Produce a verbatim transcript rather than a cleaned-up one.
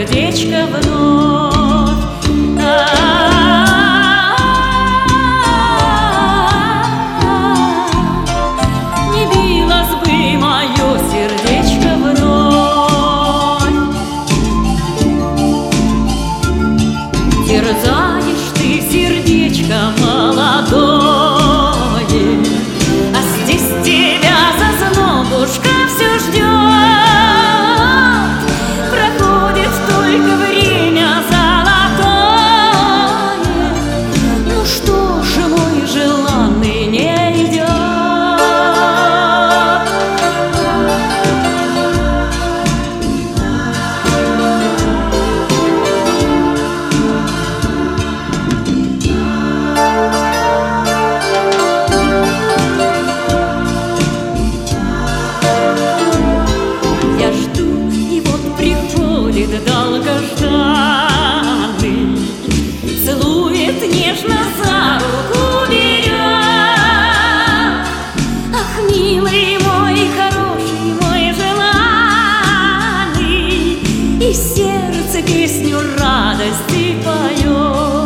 сердечко вновь. Не билось бы мое сердечко вновь. Терзаешь ты сердечко молодое, а здесь тебя зазнобушка все ждет. Проходит только время золотое, ну что же, мой желанный не идет. Долгожданный целует нежно, за руку берет. Ах, милый мой, хороший мой, желанный, и сердце песню радости поет.